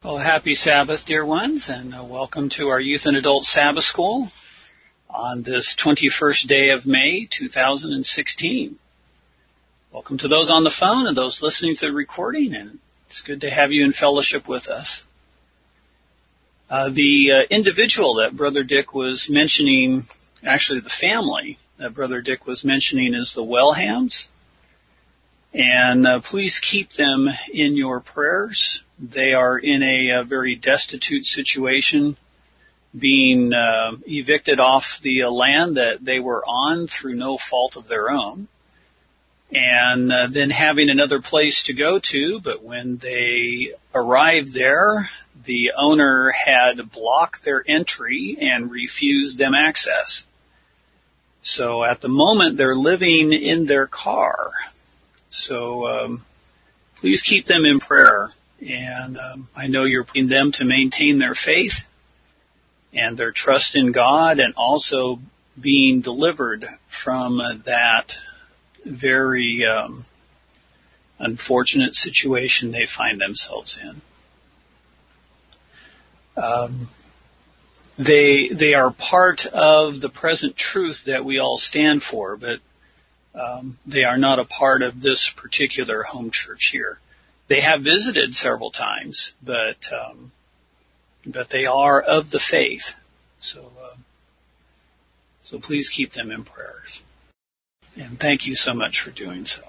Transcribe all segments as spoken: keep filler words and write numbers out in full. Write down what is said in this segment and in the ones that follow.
Well, happy Sabbath, dear ones, and uh, welcome to our Youth and Adult Sabbath School on this twenty-first day of May, two thousand sixteen. Welcome to those on the phone and those listening to the recording, and it's good to have you in fellowship with us. Uh, the uh, individual that Brother Dick was mentioning, actually the family that Brother Dick was mentioning, is the Wellhams. And uh, please keep them in your prayers. They are in a, a very destitute situation, being uh, evicted off the uh, land that they were on through no fault of their own, and uh, then having another place to go to. But when they arrived there, the owner had blocked their entry and refused them access. So at the moment, they're living in their car. So um, please keep them in prayer, and um, I know you're praying them to maintain their faith and their trust in God, and also being delivered from uh, that very um, unfortunate situation they find themselves in. Um, they they are part of the present truth that we all stand for, but Um, they are not a part of this particular home church here. They have visited several times, but um, but they are of the faith. So uh, so please keep them in prayers. And thank you so much for doing so.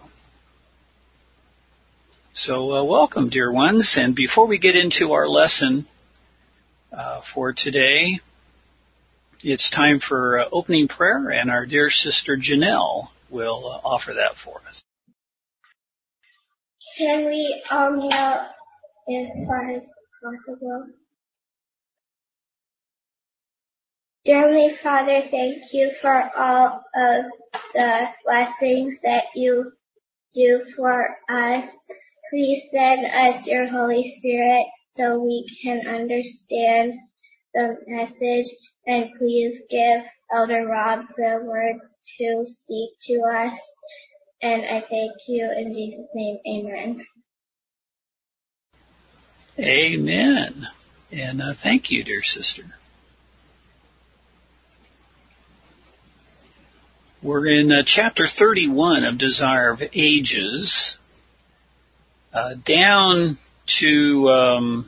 So uh, welcome, dear ones. And before we get into our lesson uh, for today, it's time for uh, opening prayer, and our dear sister Janelle will uh, offer that for us. Can we all kneel as far as possible? Dear Heavenly Father, thank you for all of the blessings that you do for us. Please send us your Holy Spirit so we can understand the message, and please give Elder Rob the words to speak to us. And I thank you in Jesus' name, amen. Amen. And uh, thank you, dear sister. We're in uh, chapter thirty-one of Desire of Ages, uh, down to, um,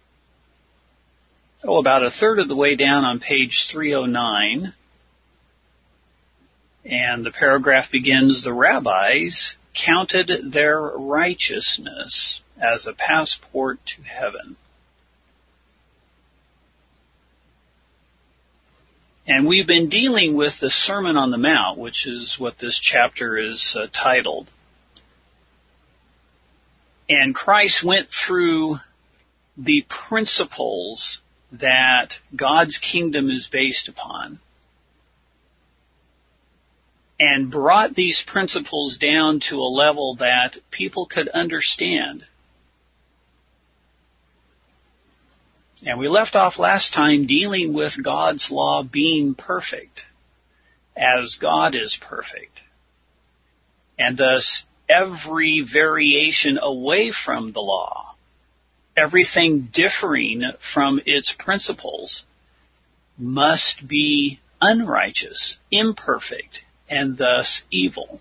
oh, about a third of the way down on page three oh nine. And the paragraph begins, the rabbis counted their righteousness as a passport to heaven. And we've been dealing with the Sermon on the Mount, which is what this chapter is uh, titled. And Christ went through the principles that God's kingdom is based upon, and brought these principles down to a level that people could understand. And we left off last time dealing with God's law being perfect, as God is perfect. And thus, every variation away from the law, everything differing from its principles, must be unrighteous, imperfect, and thus evil.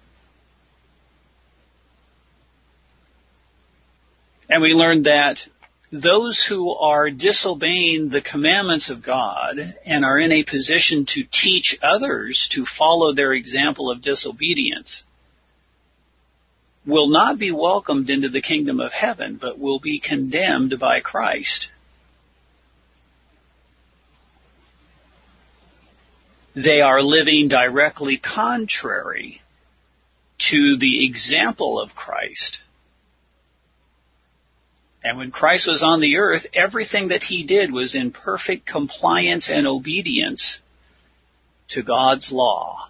And we learned that those who are disobeying the commandments of God and are in a position to teach others to follow their example of disobedience will not be welcomed into the kingdom of heaven, but will be condemned by Christ. They are living directly contrary to the example of Christ. And when Christ was on the earth, everything that he did was in perfect compliance and obedience to God's law.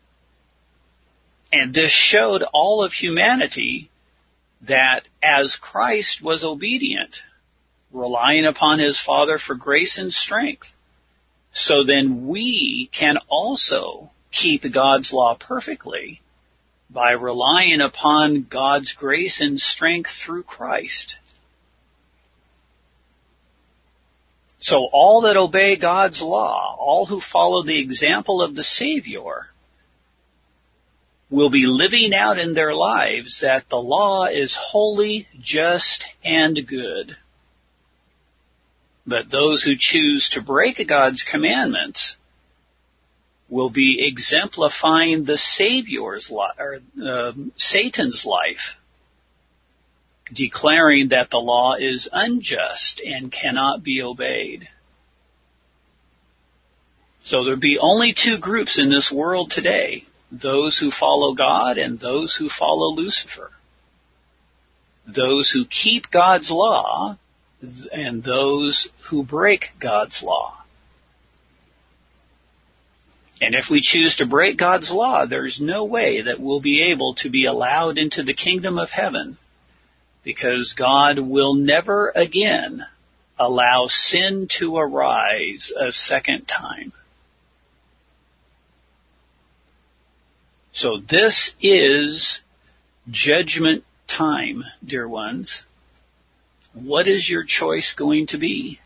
And this showed all of humanity that as Christ was obedient, relying upon his Father for grace and strength, so then we can also keep God's law perfectly by relying upon God's grace and strength through Christ. So all that obey God's law, all who follow the example of the Savior, will be living out in their lives that the law is holy, just, and good. But those who choose to break God's commandments will be exemplifying the Savior's life, or uh, Satan's life, declaring that the law is unjust and cannot be obeyed. So there'll be only two groups in this world today, those who follow God and those who follow Lucifer. Those who keep God's law and those who break God's law. And if we choose to break God's law, there's no way that we'll be able to be allowed into the kingdom of heaven, because God will never again allow sin to arise a second time. So this is judgment time, dear ones. What is your choice going to be?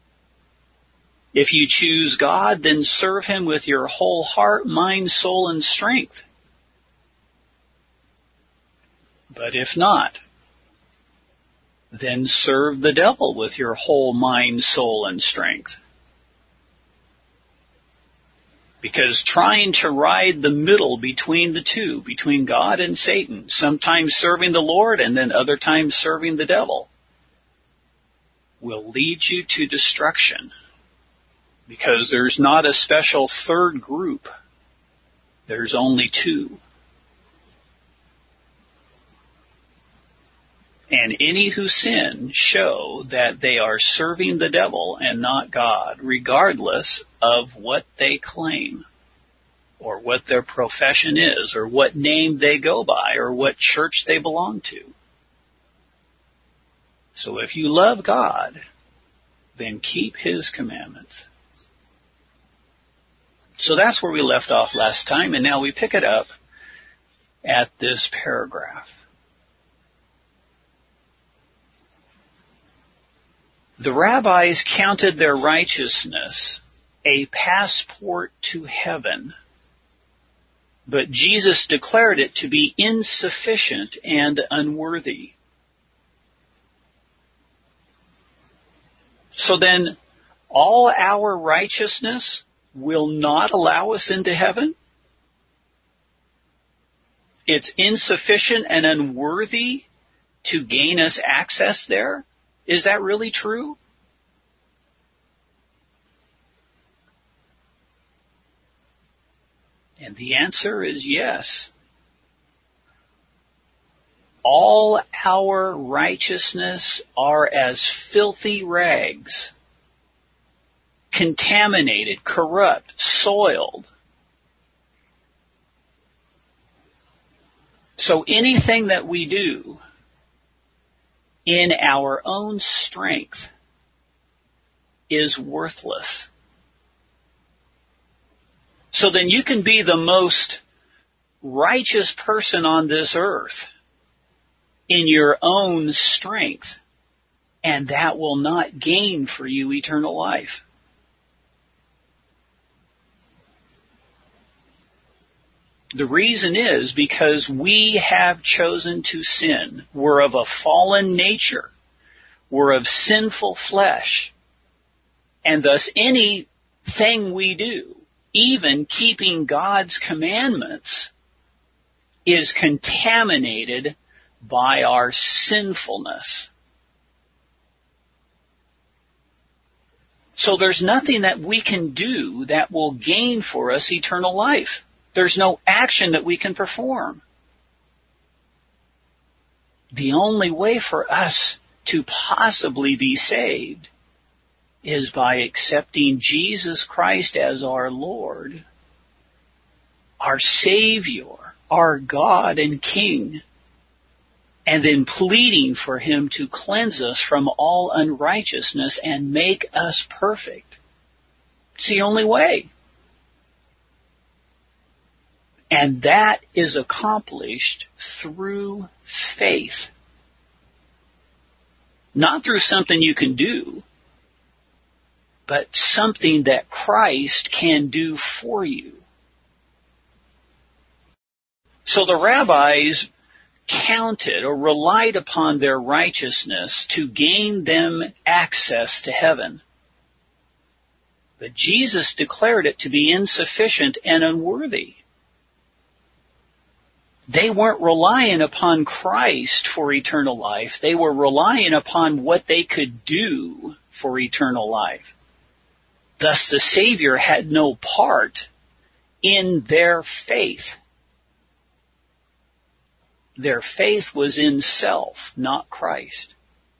If you choose God, then serve Him with your whole heart, mind, soul, and strength. But if not, then serve the devil with your whole mind, soul, and strength. Because trying to ride the middle between the two, between God and Satan, sometimes serving the Lord and then other times serving the devil, will lead you to destruction. Because there's not a special third group. There's only two. And any who sin show that they are serving the devil and not God, regardless of what they claim, or what their profession is, or what name they go by, or what church they belong to. So if you love God, then keep His commandments. So that's where we left off last time, and now we pick it up at this paragraph. The rabbis counted their righteousness a passport to heaven, but Jesus declared it to be insufficient and unworthy. So then, all our righteousness will not allow us into heaven? It's insufficient and unworthy to gain us access there? Is that really true? And the answer is yes. All our righteousness are as filthy rags, contaminated, corrupt, soiled. So anything that we do in our own strength is worthless. So then you can be the most righteous person on this earth in your own strength, and that will not gain for you eternal life. The reason is because we have chosen to sin. We're of a fallen nature. We're of sinful flesh. And thus anything we do, even keeping God's commandments, is contaminated by our sinfulness. So there's nothing that we can do that will gain for us eternal life. There's no action that we can perform. The only way for us to possibly be saved is by accepting Jesus Christ as our Lord, our Savior, our God and King, and then pleading for Him to cleanse us from all unrighteousness and make us perfect. It's the only way. And that is accomplished through faith. Not through something you can do, but something that Christ can do for you. So the rabbis counted or relied upon their righteousness to gain them access to heaven. But Jesus declared it to be insufficient and unworthy. They weren't relying upon Christ for eternal life. They were relying upon what they could do for eternal life. Thus, the Savior had no part in their faith. Their faith was in self, not Christ.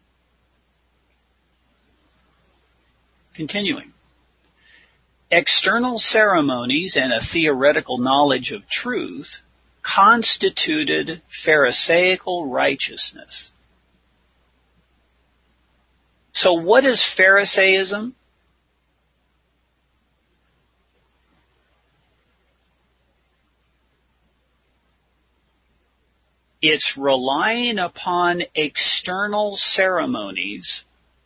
Continuing. External ceremonies and a theoretical knowledge of truth constituted Pharisaical righteousness. So what is Pharisaism? It's relying upon external ceremonies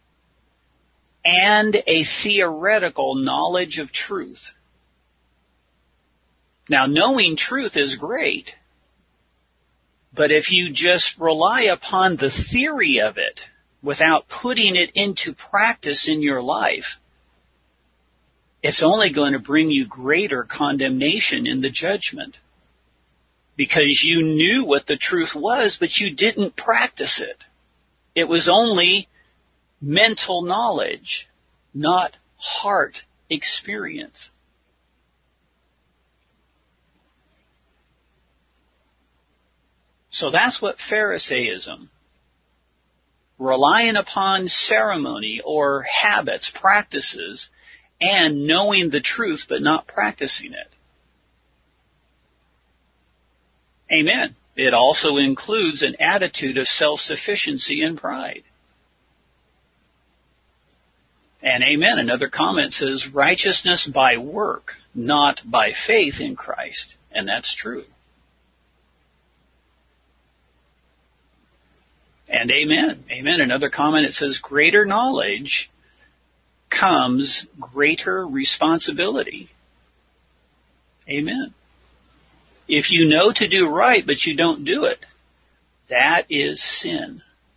and a theoretical knowledge of truth. Now, knowing truth is great, but if you just rely upon the theory of it without putting it into practice in your life, it's only going to bring you greater condemnation in the judgment. Because you knew what the truth was, but you didn't practice it. It was only mental knowledge, not heart experience. So that's what Pharisaism, relying upon ceremony or habits, practices, and knowing the truth but not practicing it. Amen. It also includes an attitude of self-sufficiency and pride. And amen. Another comment says, righteousness by work, not by faith in Christ. And that's true. And amen. Amen. Another comment, it says, greater knowledge comes greater responsibility. Amen. If you know to do right, but you don't do it, that is sin.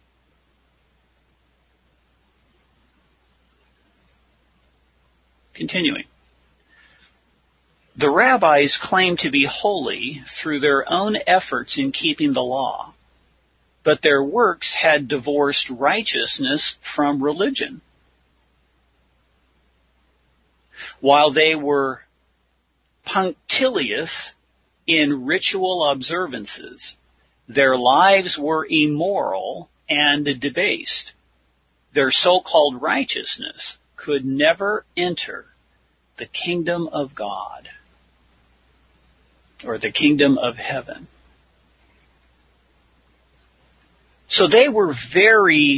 Continuing. The rabbis claimed to be holy through their own efforts in keeping the law, but their works had divorced righteousness from religion. While they were punctilious in ritual observances, their lives were immoral and debased. Their so-called righteousness could never enter the kingdom of God or the kingdom of heaven. So they were very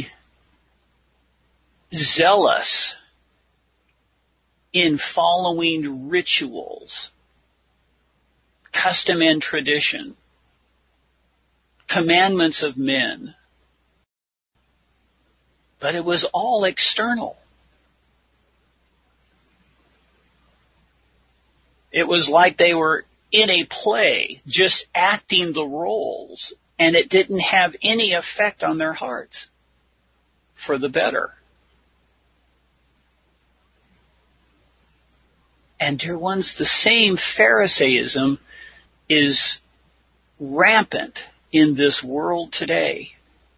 zealous in following rituals, custom and tradition, commandments of men. But it was all external. It was like they were in a play, just acting the roles, and it didn't have any effect on their hearts for the better. And dear ones, the same Pharisaism is rampant in this world today.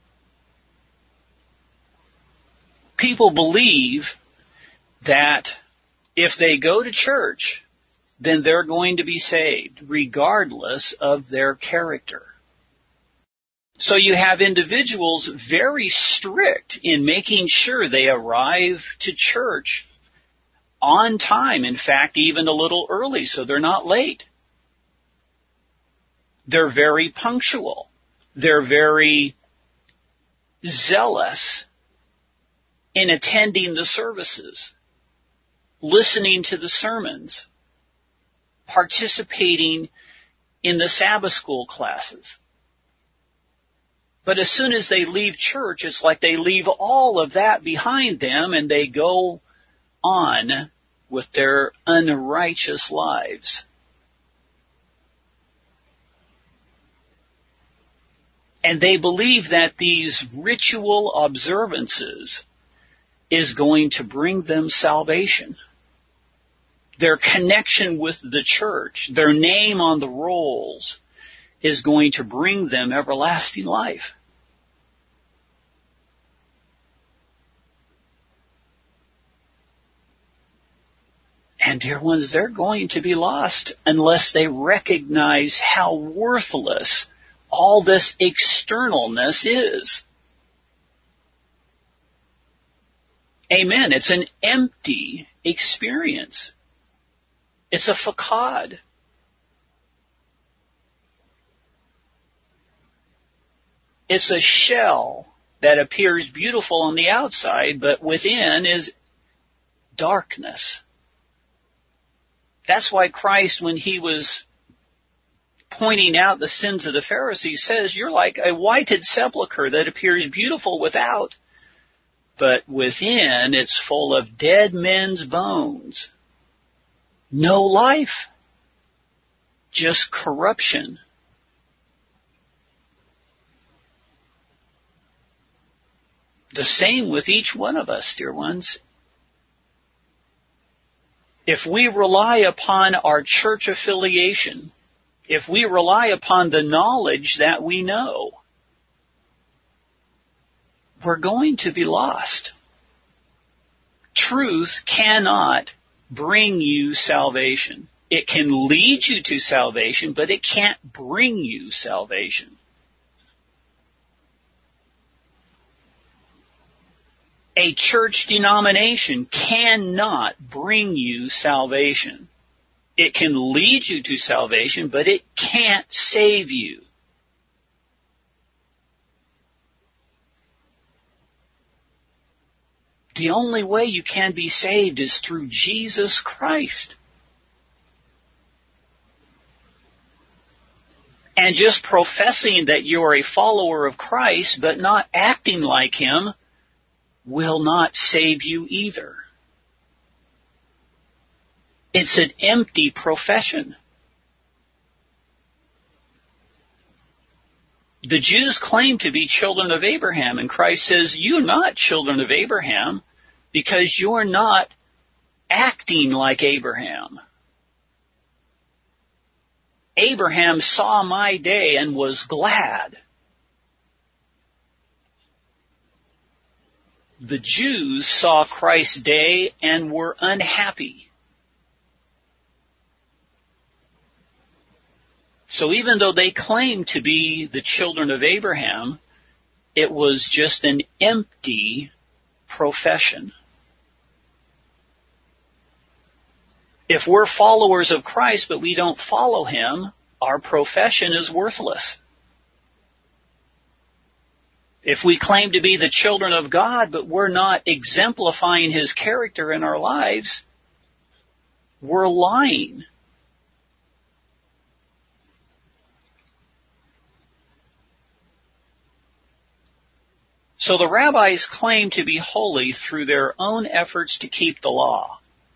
People believe that if they go to church, then they're going to be saved, regardless of their character. So you have individuals very strict in making sure they arrive to church on time, in fact, even a little early, so they're not late. They're very punctual. They're very zealous in attending the services, listening to the sermons, participating in the Sabbath school classes. But as soon as they leave church, it's like they leave all of that behind them and they go on with their unrighteous lives. And they believe that these ritual observances is going to bring them salvation. Their connection with the church, their name on the rolls, is going to bring them everlasting life. And dear ones, they're going to be lost unless they recognize how worthless all this externalness is. Amen. It's an empty experience. It's a facade. It's a shell that appears beautiful on the outside, but within is darkness. That's why Christ, when he was pointing out the sins of the Pharisees, says, you're like a whited sepulchre that appears beautiful without, but within it's full of dead men's bones. No life, just corruption. The same with each one of us, dear ones. If we rely upon our church affiliation, if we rely upon the knowledge that we know, we're going to be lost. Truth cannot bring you salvation. It can lead you to salvation, but it can't bring you salvation. A church denomination cannot bring you salvation. It can lead you to salvation, but it can't save you. The only way you can be saved is through Jesus Christ. And just professing that you're a follower of Christ, but not acting like Him, will not save you either. It's an empty profession. The Jews claim to be children of Abraham, and Christ says, you're not children of Abraham because you're not acting like Abraham. Abraham saw my day and was glad. The Jews saw Christ's day and were unhappy. So even though they claimed to be the children of Abraham, it was just an empty profession. If we're followers of Christ but we don't follow Him, our profession is worthless. If we claim to be the children of God, but we're not exemplifying His character in our lives, we're lying. So the rabbis claim to be holy through their own efforts to keep the law.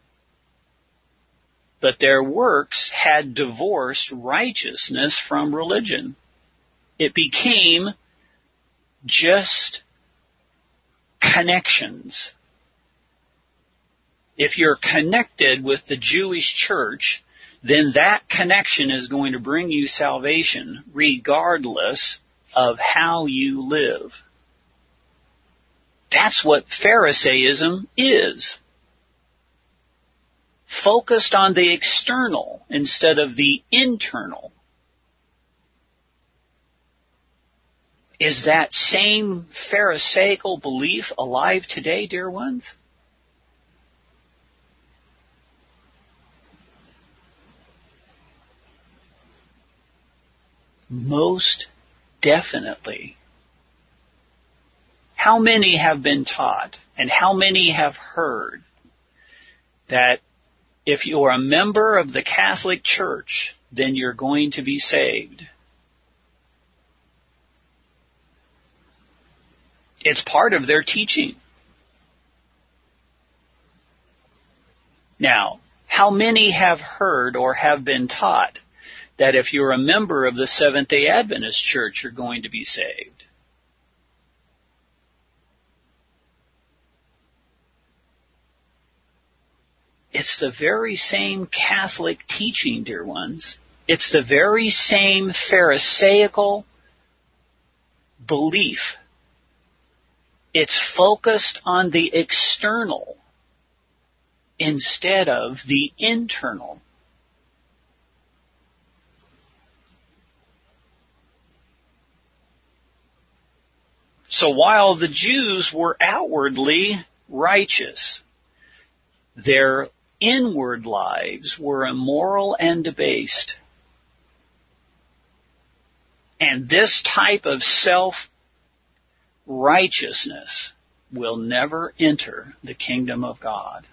But their works had divorced righteousness from religion. It became just connections. If you're connected with the Jewish church, then that connection is going to bring you salvation regardless of how you live. That's what Pharisaism is. Focused on the external instead of the internal. Is that same Pharisaical belief alive today, dear ones? Most definitely. How many have been taught and how many have heard that if you're a member of the Catholic Church, then you're going to be saved? It's part of their teaching. Now, how many have heard or have been taught that if you're a member of the Seventh-day Adventist Church, you're going to be saved? It's the very same Catholic teaching, dear ones. It's the very same Pharisaical belief. It's focused on the external instead of the internal. So while the Jews were outwardly righteous, their inward lives were immoral and debased. And this type of self-righteousness will never enter the kingdom of God.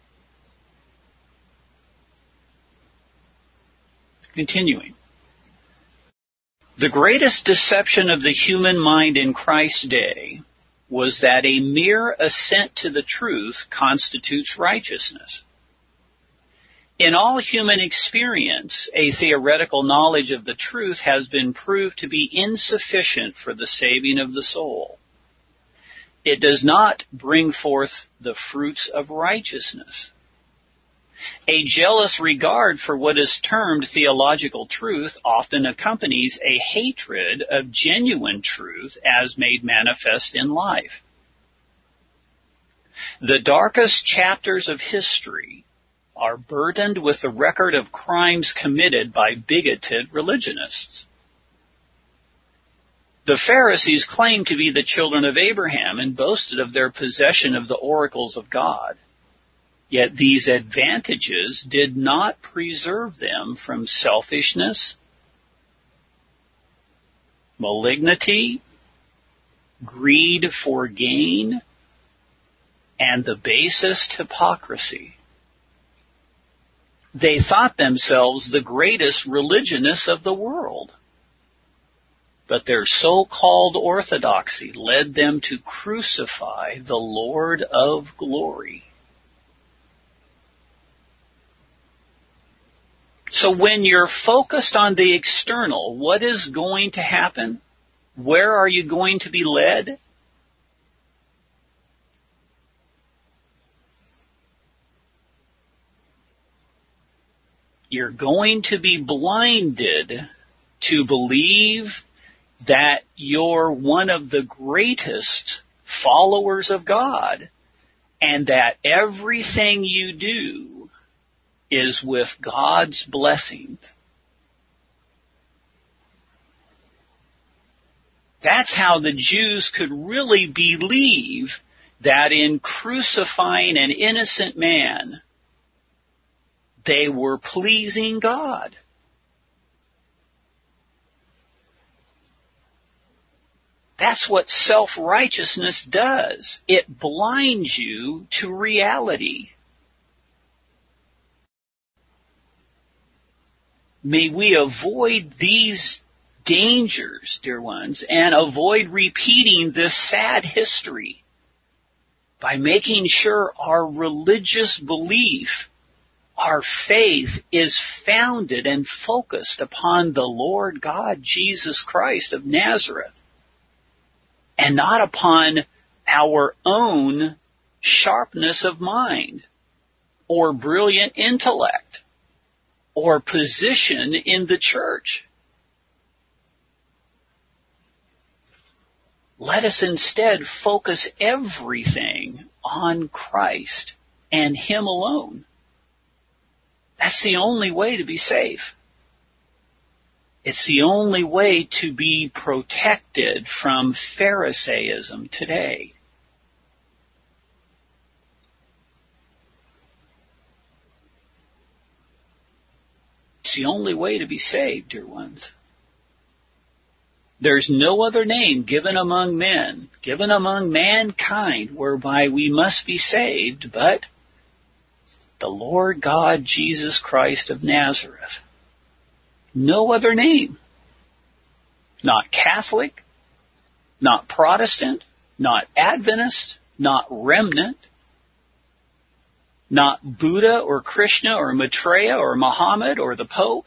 Continuing. The greatest deception of the human mind in Christ's day was that a mere assent to the truth constitutes righteousness. In all human experience, a theoretical knowledge of the truth has been proved to be insufficient for the saving of the soul. It does not bring forth the fruits of righteousness. A jealous regard for what is termed theological truth often accompanies a hatred of genuine truth as made manifest in life. The darkest chapters of history are burdened with the record of crimes committed by bigoted religionists. The Pharisees claimed to be the children of Abraham and boasted of their possession of the oracles of God. Yet these advantages did not preserve them from selfishness, malignity, greed for gain, and the basest hypocrisy. They thought themselves the greatest religionists of the world, but their so-called orthodoxy led them to crucify the Lord of glory. So when you're focused on the external, what is going to happen? Where are you going to be led? You're going to be blinded to believe that you're one of the greatest followers of God and that everything you do is with God's blessings. That's how the Jews could really believe that in crucifying an innocent man, they were pleasing God. That's what self-righteousness does. It blinds you to reality. May we avoid these dangers, dear ones, and avoid repeating this sad history by making sure our religious belief, our faith, is founded and focused upon the Lord God Jesus Christ of Nazareth, and not upon our own sharpness of mind or brilliant intellect or position in the church. Let us instead focus everything on Christ and Him alone. That's the only way to be safe. It's the only way to be protected from Pharisaism today. It's the only way to be saved, dear ones. There's no other name given among men, given among mankind, whereby we must be saved, but the Lord God Jesus Christ of Nazareth. No other name. Not Catholic, not Protestant, not Adventist, not remnant. Not Buddha or Krishna or Maitreya or Muhammad or the Pope.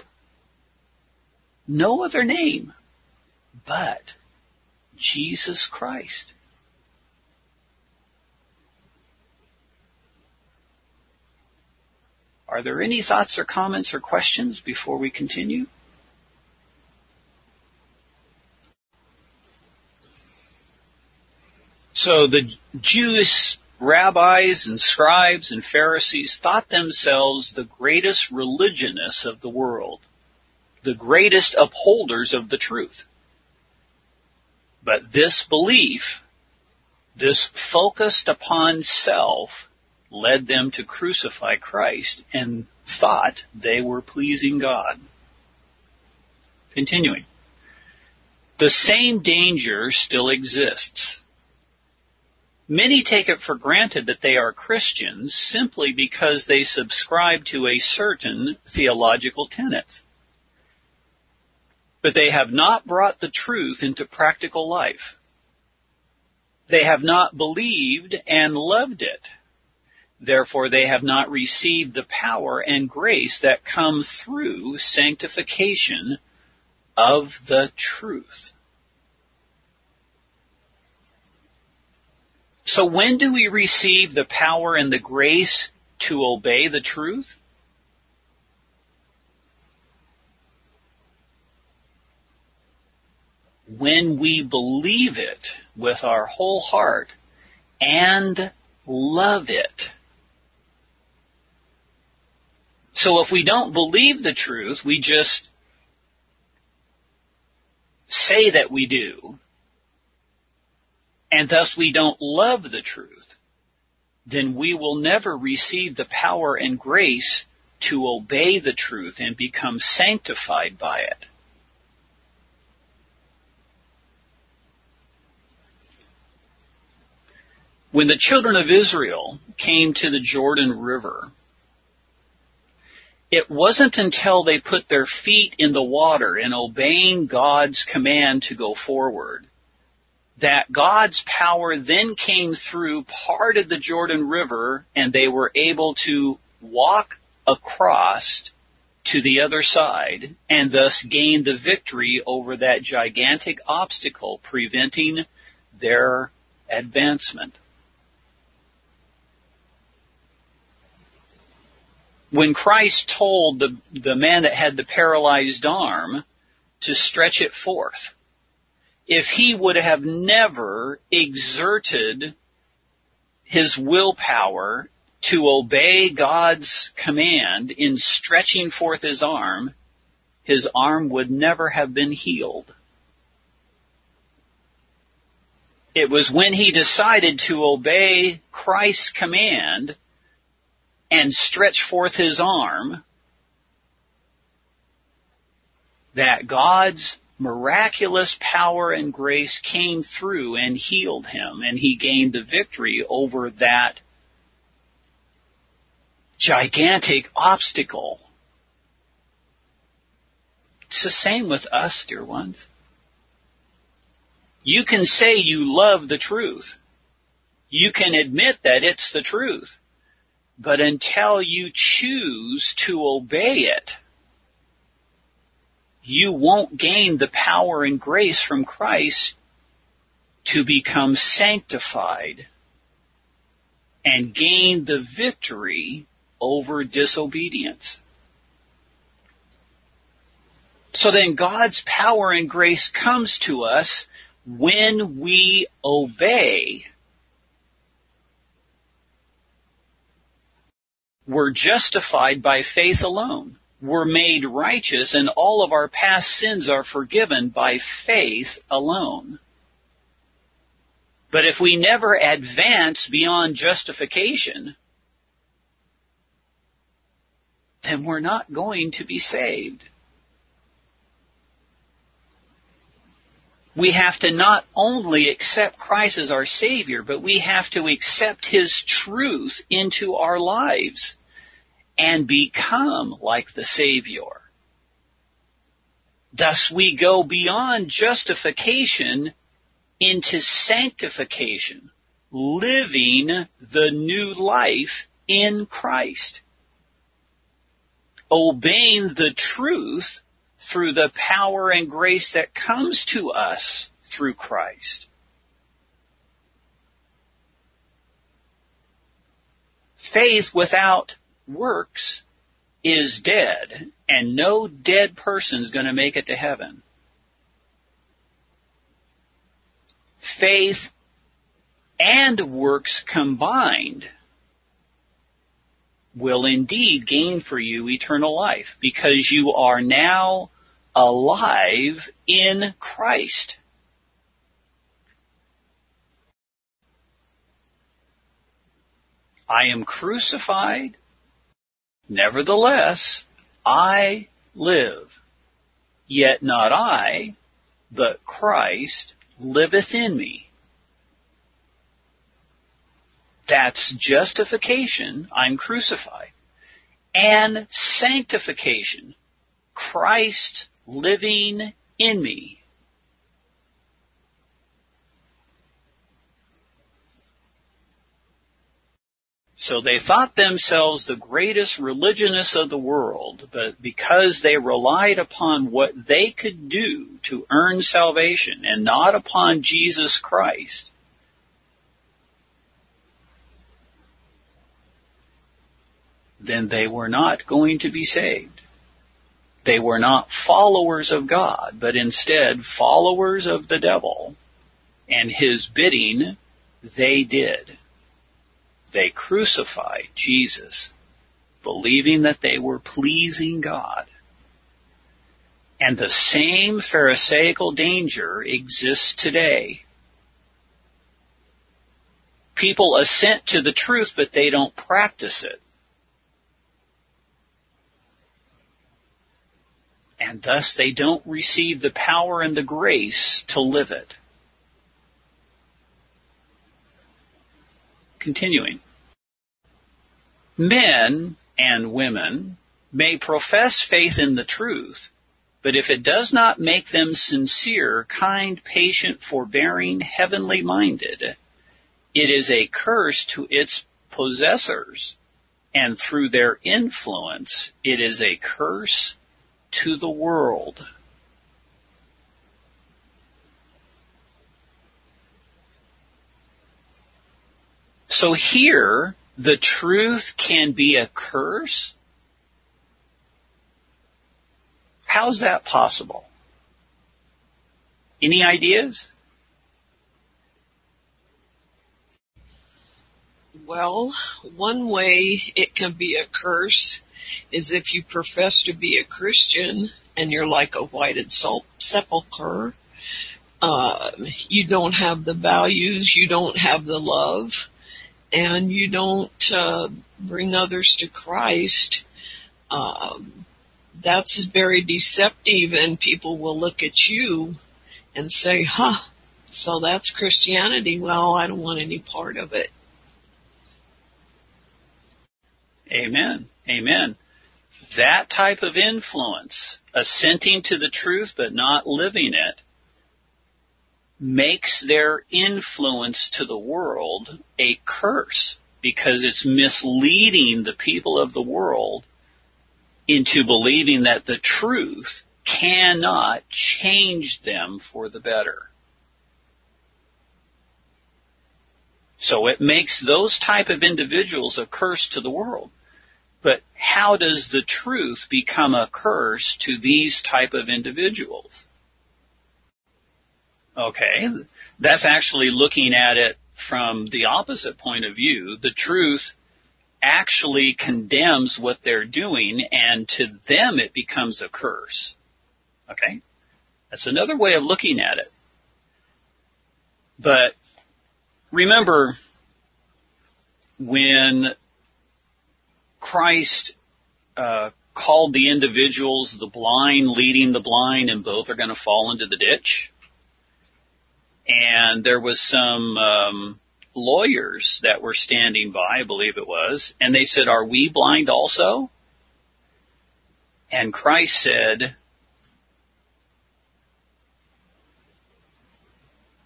No other name but Jesus Christ. Are there any thoughts or comments or questions before we continue? So the Jewish rabbis and scribes and Pharisees thought themselves the greatest religionists of the world, the greatest upholders of the truth. But this belief, this focused upon self, led them to crucify Christ and thought they were pleasing God. Continuing. The same danger still exists. Many take it for granted that they are Christians simply because they subscribe to a certain theological tenets. But they have not brought the truth into practical life. They have not believed and loved it. Therefore, they have not received the power and grace that come through sanctification of the truth. So when do we receive the power and the grace to obey the truth? When we believe it with our whole heart and love it. So if we don't believe the truth, we just say that we do, and thus we don't love the truth, then we will never receive the power and grace to obey the truth and become sanctified by it. When the children of Israel came to the Jordan River, it wasn't until they put their feet in the water in obeying God's command to go forward that God's power then came through, parted the Jordan River, and they were able to walk across to the other side and thus gain the victory over that gigantic obstacle preventing their advancement. When Christ told the, the man that had the paralyzed arm to stretch it forth, if he would have never exerted his willpower to obey God's command in stretching forth his arm, his arm would never have been healed. It was when he decided to obey Christ's command and stretch forth his arm that God's miraculous power and grace came through and healed him, and he gained the victory over that gigantic obstacle. It's the same with us, dear ones. You can say you love the truth. You can admit that it's the truth. But until you choose to obey it, you won't gain the power and grace from Christ to become sanctified and gain the victory over disobedience. So then God's power and grace comes to us when we obey. We're justified by faith alone. We're made righteous, and all of our past sins are forgiven by faith alone. But if we never advance beyond justification, then we're not going to be saved. We have to not only accept Christ as our Savior, but we have to accept His truth into our lives and become like the Savior. Thus we go beyond justification into sanctification, living the new life in Christ. Obeying the truth through the power and grace that comes to us through Christ. Faith without works is dead, and no dead person is going to make it to heaven. Faith and works combined will indeed gain for you eternal life, because you are now alive in Christ. I am crucified, nevertheless I live. Yet not I, but Christ liveth in me. That's justification, I'm crucified. And sanctification, Christ living in me. So they thought themselves the greatest religionists of the world, but because they relied upon what they could do to earn salvation and not upon Jesus Christ, then they were not going to be saved. They were not followers of God, but instead followers of the devil, and his bidding they did. They crucified Jesus, believing that they were pleasing God. And the same Pharisaical danger exists today. People assent to the truth, but they don't practice it. And thus they don't receive the power and the grace to live it. Continuing. Men and women may profess faith in the truth, but if it does not make them sincere, kind, patient, forbearing, heavenly minded, it is a curse to its possessors, and through their influence, it is a curse to the world. So here, the truth can be a curse? How's that possible? Any ideas? Well, one way it can be a curse is if you profess to be a Christian and you're like a whited sepulcher. Uh, you don't have the values, you don't have the love, and you don't uh, bring others to Christ. Um, that's very deceptive, and people will look at you and say, huh, so that's Christianity. Well, I don't want any part of it. Amen. Amen. That type of influence, assenting to the truth but not living it, makes their influence to the world a curse, because it's misleading the people of the world into believing that the truth cannot change them for the better. So it makes those type of individuals a curse to the world. But how does the truth become a curse to these type of individuals? Okay, that's actually looking at it from the opposite point of view. The truth actually condemns what they're doing, and to them it becomes a curse. Okay, that's another way of looking at it. But remember, when Christ uh, called the individuals the blind leading the blind, and both are going to fall into the ditch, and there was some um, lawyers that were standing by, I believe it was, and they said, "Are we blind also?" And Christ said,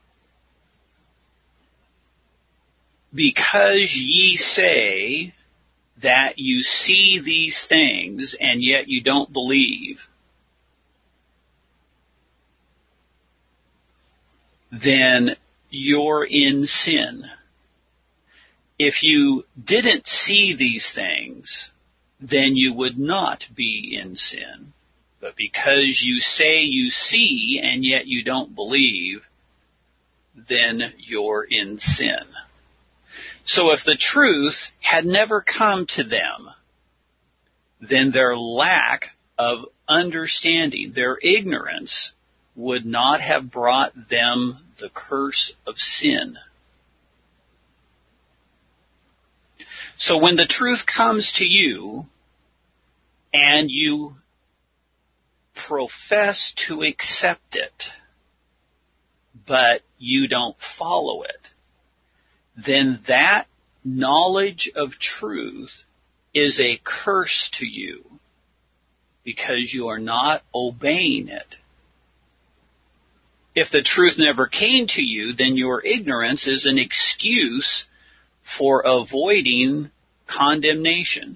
"Because ye say that you see these things and yet you don't believe, then you're in sin. If you didn't see these things, then you would not be in sin. But because you say you see and yet you don't believe, then you're in sin. So if the truth had never come to them, then their lack of understanding, their ignorance, would not have brought them the curse of sin. So when the truth comes to you and you profess to accept it, but you don't follow it, then that knowledge of truth is a curse to you because you are not obeying it. If the truth never came to you, then your ignorance is an excuse for avoiding condemnation.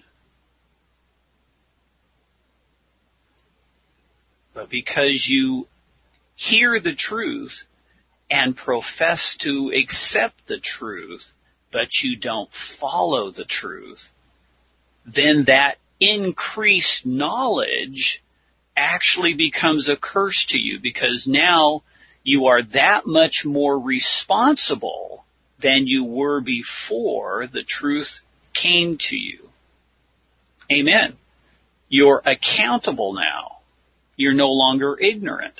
But because you hear the truth and profess to accept the truth, but you don't follow the truth, then that increased knowledge actually becomes a curse to you, because now you are that much more responsible than you were before the truth came to you. Amen. You're accountable now. You're no longer ignorant.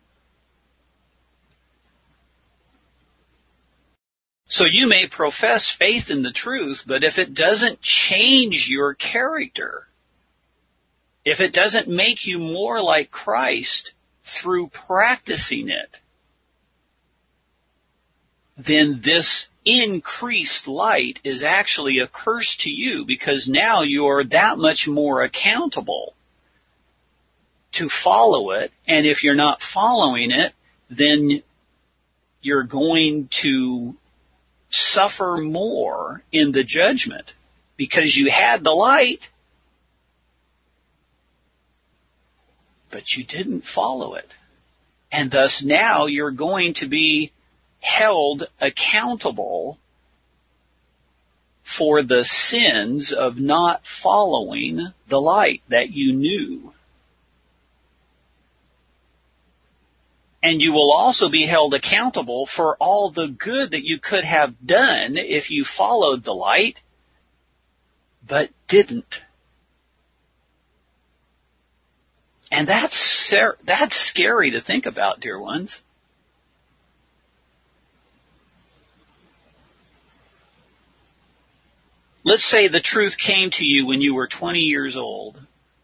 So you may profess faith in the truth, but if it doesn't change your character, if it doesn't make you more like Christ through practicing it, then this increased light is actually a curse to you, because now you're that much more accountable to follow it. And if you're not following it, then you're going to suffer more in the judgment, because you had the light, but you didn't follow it. And thus now you're going to be held accountable for the sins of not following the light that you knew. And you will also be held accountable for all the good that you could have done if you followed the light, but didn't. And that's that's scary to think about, dear ones. Let's say the truth came to you when you were twenty years old,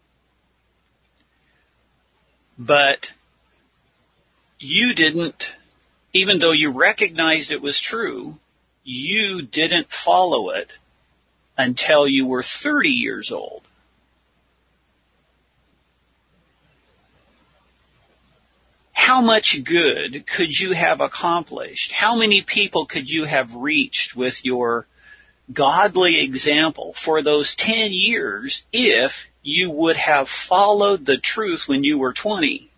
but you didn't, even though you recognized it was true, you didn't follow it until you were thirty years old. How much good could you have accomplished? How many people could you have reached with your godly example for those ten years if you would have followed the truth when you were twenty?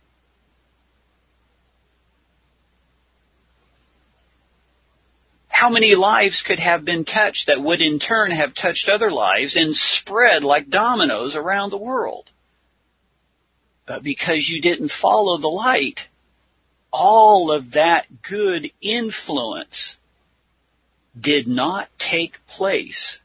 How many lives could have been touched that would in turn have touched other lives and spread like dominoes around the world? But because you didn't follow the light, all of that good influence did not take place.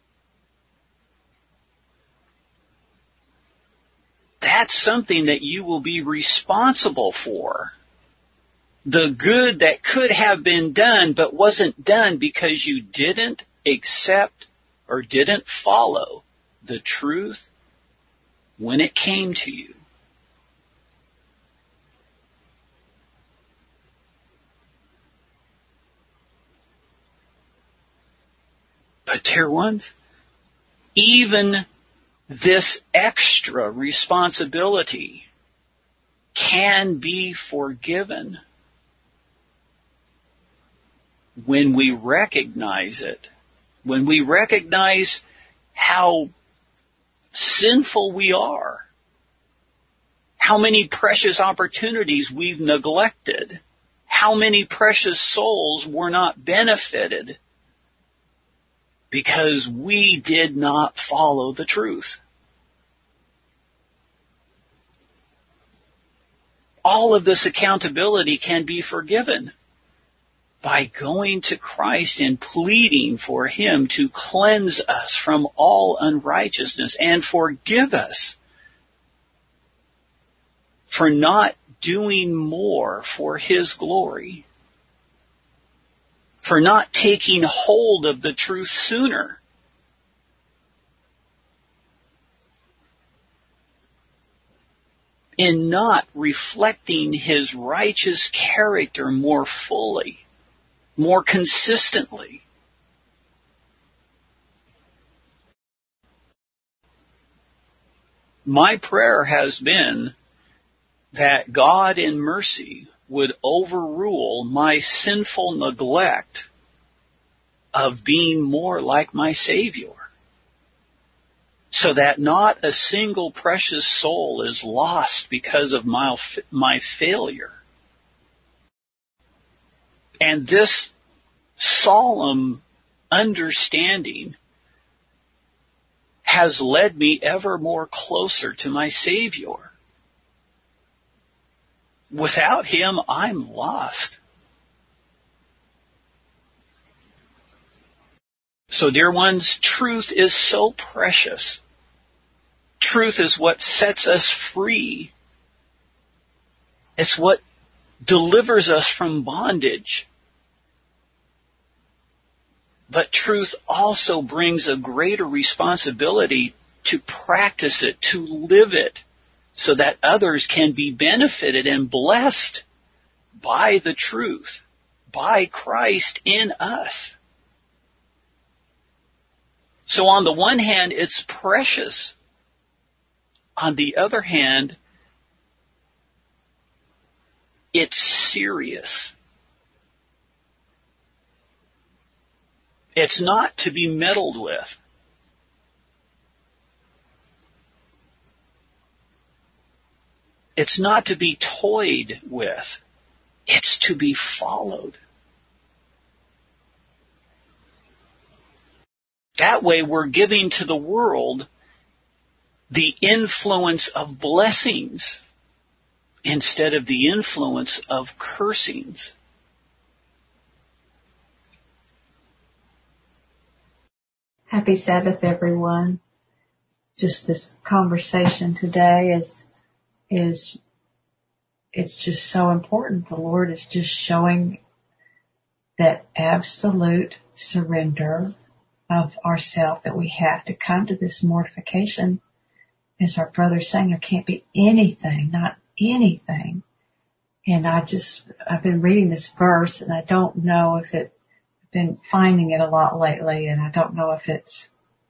That's something that you will be responsible for. The good that could have been done but wasn't done because you didn't accept or didn't follow the truth when it came to you. But dear ones, even this extra responsibility can be forgiven when we recognize it, when we recognize how sinful we are, how many precious opportunities we've neglected, how many precious souls were not benefited because we did not follow the truth. All of this accountability can be forgiven by going to Christ and pleading for Him to cleanse us from all unrighteousness and forgive us for not doing more for His glory, for not taking hold of the truth sooner. In not reflecting His righteous character more fully, more consistently. My prayer has been that God in mercy would overrule my sinful neglect of being more like my Savior, so that not a single precious soul is lost because of my, my failure. And this solemn understanding has led me ever more closer to my Savior. Without Him, I'm lost. So, dear ones, truth is so precious. Truth is what sets us free. It's what delivers us from bondage. But truth also brings a greater responsibility to practice it, to live it, so that others can be benefited and blessed by the truth, by Christ in us. So on the one hand, it's precious. On the other hand, it's serious. It's not to be meddled with. It's not to be toyed with. It's to be followed. That way we're giving to the world the influence of blessings instead of the influence of cursings. Happy Sabbath, everyone. Just this conversation today is, is, it's just so important. The Lord is just showing that absolute surrender of ourself, that we have to come to this mortification. As our brother's saying, there can't be anything, not anything. And I just, I've been reading this verse and I don't know if it, I've been finding it a lot lately and I don't know if it's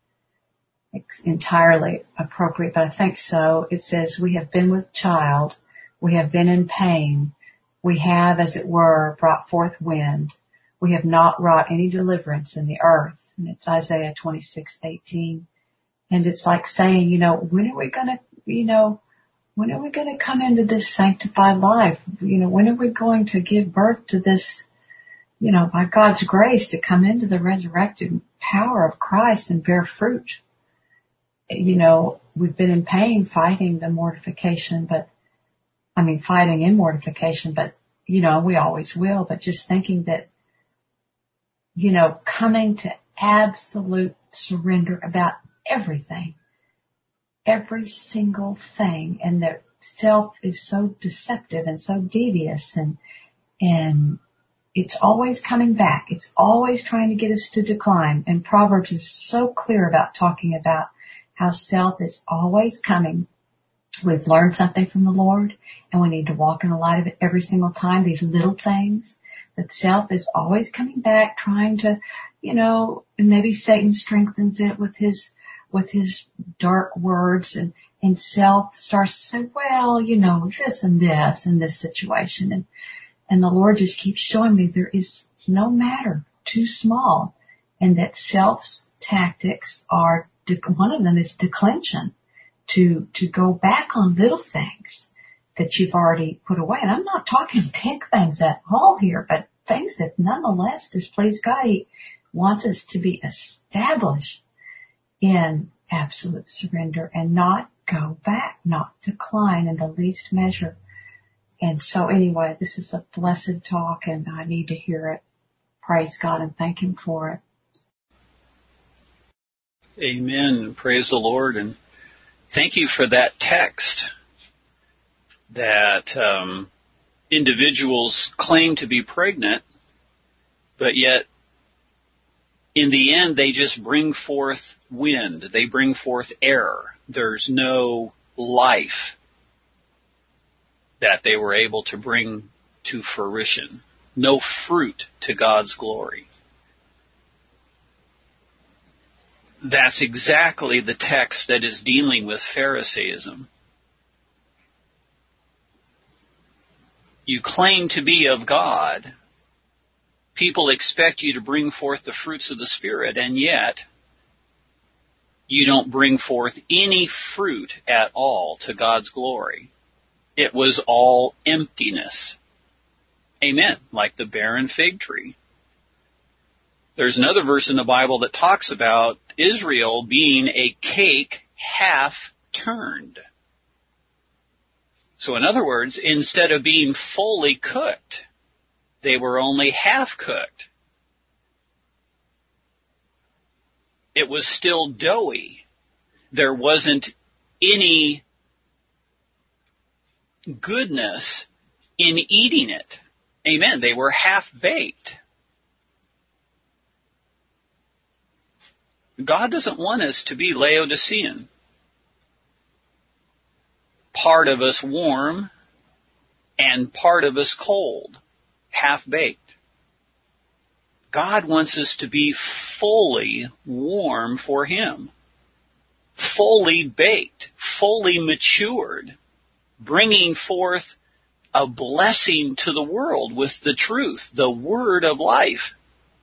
entirely appropriate, but I think so. It says, we have been with child, we have been in pain, we have, as it were, brought forth wind, we have not wrought any deliverance in the earth. And it's Isaiah twenty-six eighteen. And it's like saying, you know, when are we going to, you know, when are we going to come into this sanctified life? You know, when are we going to give birth to this, you know, by God's grace, to come into the resurrected power of Christ and bear fruit? You know, we've been in pain fighting the mortification, but, I mean, fighting in mortification, but, you know, we always will, but just thinking that, you know, coming to absolute surrender about everything, every single thing, and that self is so deceptive and so devious, and and it's always coming back. It's always trying to get us to decline. And Proverbs is so clear about talking about how self is always coming. We've learned something from the Lord, and we need to walk in the light of it every single time. These little things, that self is always coming back, trying to, you know, and maybe Satan strengthens it with his, with his dark words, and, and self starts to say, well, you know, this and this and this situation. And, and the Lord just keeps showing me there is no matter too small, and that self's tactics are de- one of them is declension, to to go back on little things that you've already put away. And I'm not talking big things at all here, but things that nonetheless displease God. He wants us to be established in absolute surrender and not go back, not decline in the least measure. And so anyway, this is a blessed talk, and I need to hear it. Praise God and thank Him for it. Amen. Praise the Lord. And thank you for that text that um, individuals claim to be pregnant, but yet in the end they just bring forth wind. They bring forth air. There's no life that they were able to bring to fruition. No fruit to God's glory. That's exactly the text that is dealing with Pharisaism. You claim to be of God. People expect you to bring forth the fruits of the Spirit, and yet you don't bring forth any fruit at all to God's glory. It was all emptiness. Amen. Like the barren fig tree. There's another verse in the Bible that talks about Israel being a cake half turned. So in other words, instead of being fully cooked, they were only half cooked. It was still doughy. There wasn't any goodness in eating it. Amen. They were half-baked. God doesn't want us to be Laodicean. Part of us warm and part of us cold, half-baked. God wants us to be fully warm for Him, fully baked, fully matured, bringing forth a blessing to the world with the truth, the word of life.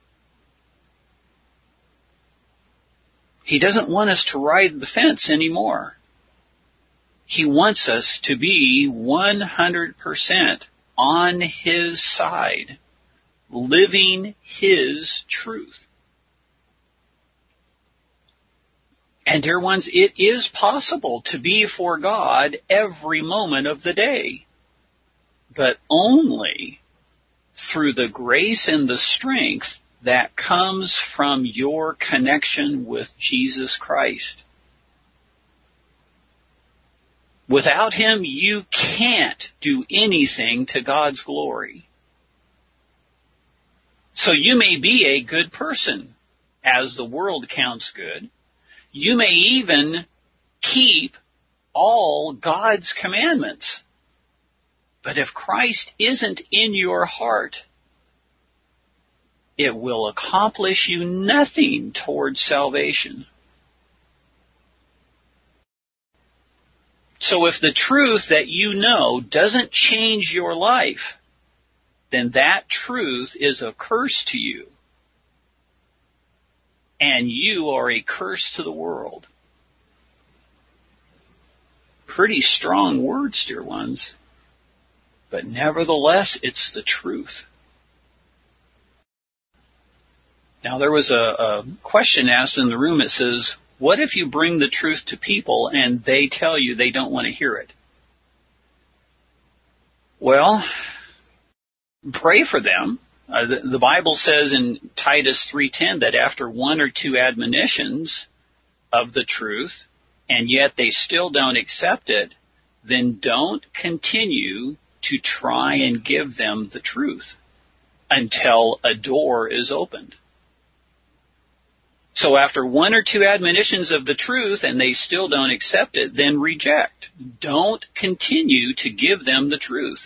He doesn't want us to ride the fence anymore. He wants us to be one hundred percent on His side, living His truth. And dear ones, it is possible to be for God every moment of the day, but only through the grace and the strength that comes from your connection with Jesus Christ. Without Him, you can't do anything to God's glory. So you may be a good person, as the world counts good. You may even keep all God's commandments. But if Christ isn't in your heart, it will accomplish you nothing towards salvation. So if the truth that you know doesn't change your life, then that truth is a curse to you. And you are a curse to the world. Pretty strong words, dear ones. But nevertheless, it's the truth. Now, there was a, a question asked in the room. It says, what if you bring the truth to people and they tell you they don't want to hear it? Well, pray for them. Uh, the, the Bible says in Titus three ten that after one or two admonitions of the truth, and yet they still don't accept it, then don't continue to try and give them the truth until a door is opened. So after one or two admonitions of the truth and they still don't accept it, then reject. Don't continue to give them the truth.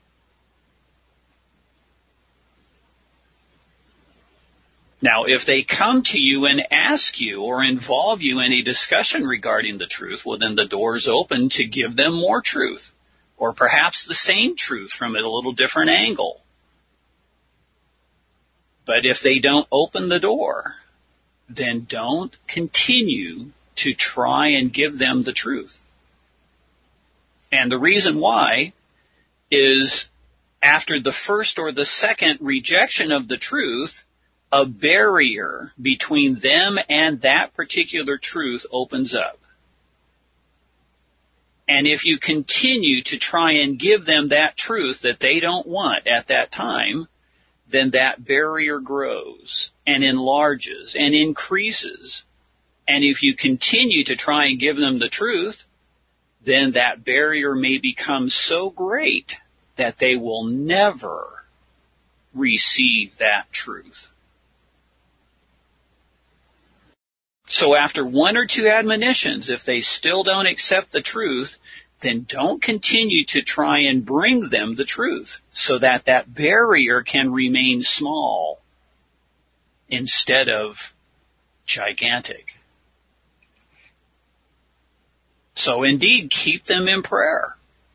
Now, if they come to you and ask you or involve you in a discussion regarding the truth, well, then the door is open to give them more truth, or perhaps the same truth from a little different angle. But if they don't open the door, then don't continue to try and give them the truth. And the reason why is after the first or the second rejection of the truth, a barrier between them and that particular truth opens up. And if you continue to try and give them that truth that they don't want at that time, then that barrier grows and enlarges and increases. And if you continue to try and give them the truth, then that barrier may become so great that they will never receive that truth. So after one or two admonitions, if they still don't accept the truth, then don't continue to try and bring them the truth so that that barrier can remain small instead of gigantic. So indeed, keep them in prayer.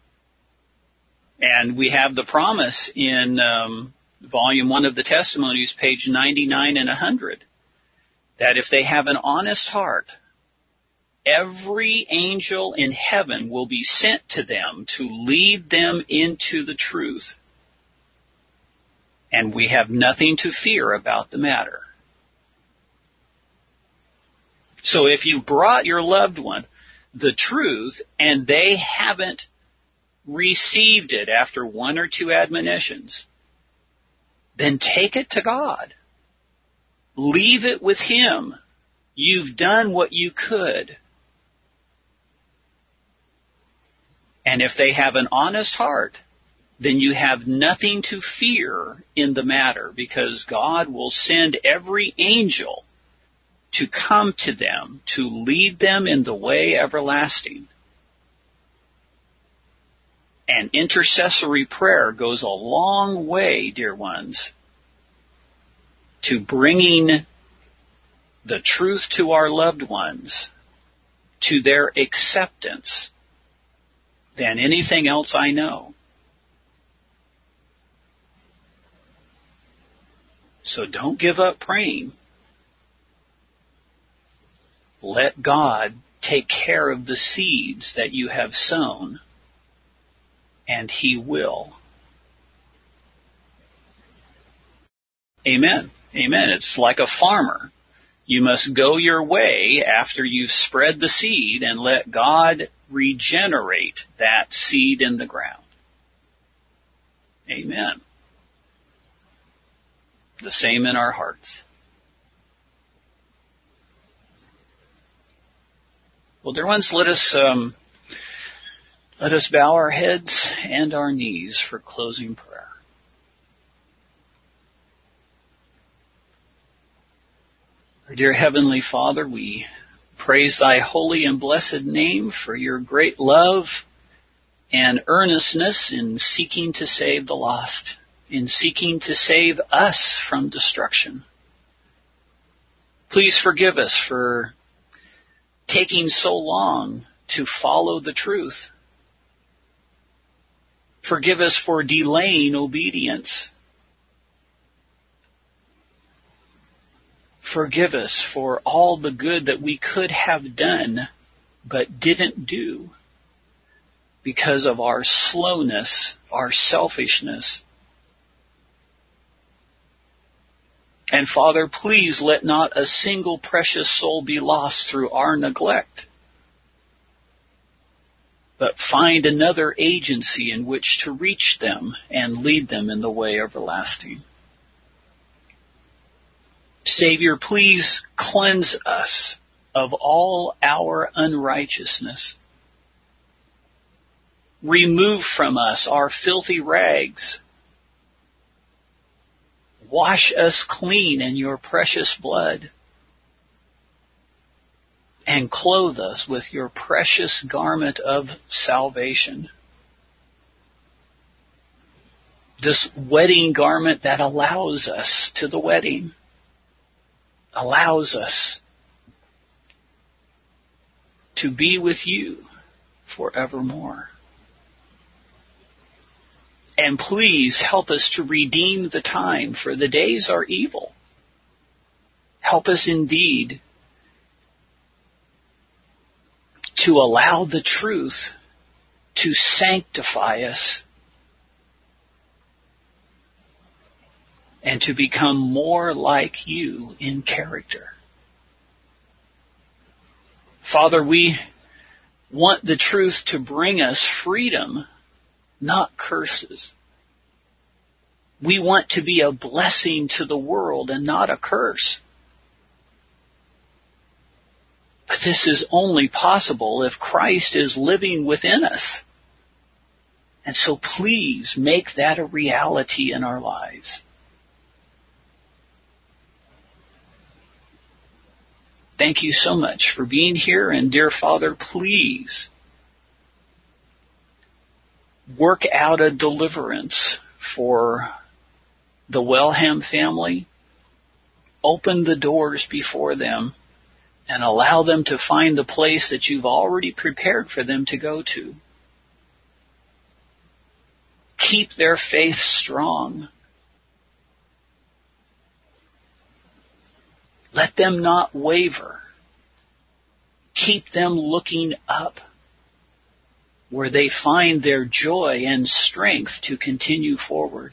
And we have the promise in um, volume one of the Testimonies, page ninety-nine and one hundred, that if they have an honest heart, every angel in heaven will be sent to them to lead them into the truth. And we have nothing to fear about the matter. So if you brought your loved one the truth and they haven't received it after one or two admonitions, then take it to God. Leave it with Him. You've done what you could. And if they have an honest heart, then you have nothing to fear in the matter, because God will send every angel to come to them, to lead them in the way everlasting. And intercessory prayer goes a long way, dear ones, to bringing the truth to our loved ones, to their acceptance, than anything else I know. So don't give up praying. Let God take care of the seeds that you have sown, and He will. Amen. Amen. It's like a farmer. You must go your way after you've spread the seed and let God regenerate that seed in the ground. Amen. The same in our hearts. Well, dear ones, let us um, let us bow our heads and our knees for closing prayer. Our dear Heavenly Father, we praise Thy holy and blessed name for Your great love and earnestness in seeking to save the lost, in seeking to save us from destruction. Please forgive us for taking so long to follow the truth. Forgive us for delaying obedience. Forgive us for all the good that we could have done but didn't do because of our slowness, our selfishness. And Father, please let not a single precious soul be lost through our neglect, but find another agency in which to reach them and lead them in the way everlasting. Savior, please cleanse us of all our unrighteousness. Remove from us our filthy rags. Wash us clean in Your precious blood, and clothe us with Your precious garment of salvation. This wedding garment that allows us to the wedding, allows us to be with You forevermore. And please help us to redeem the time, for the days are evil. Help us indeed to allow the truth to sanctify us and to become more like you in character. Father, we want the truth to bring us freedom, not curses. We want to be a blessing to the world and not a curse. But this is only possible if Christ is living within us. And so please make that a reality in our lives. Thank you so much for being here. And dear Father, please work out a deliverance for the Wellham family. Open the doors before them and allow them to find the place that you've already prepared for them to go to. Keep their faith strong. Let them not waver. Keep them looking up, where they find their joy and strength to continue forward.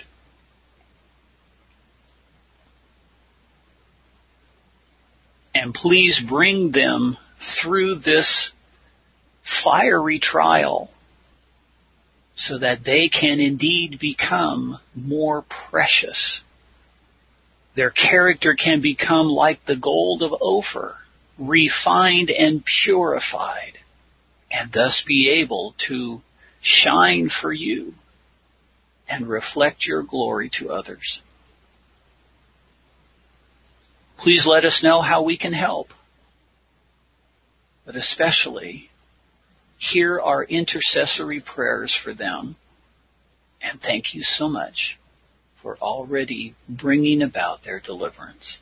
And please bring them through this fiery trial so that they can indeed become more precious. Their character can become like the gold of Ophir, refined and purified, and thus be able to shine for you and reflect your glory to others. Please let us know how we can help, but especially hear our intercessory prayers for them, and thank you so much for already bringing about their deliverance.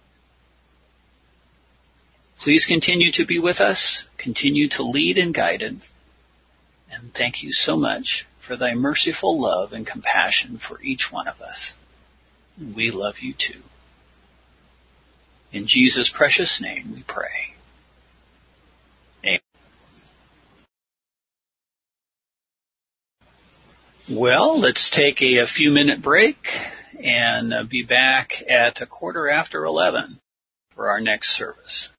Please continue to be with us, continue to lead and guide us, and thank you so much for thy merciful love and compassion for each one of us. We love you too. In Jesus' precious name we pray. Amen. Well, let's take a, a few minute break and uh, be back at a quarter after eleven for our next service.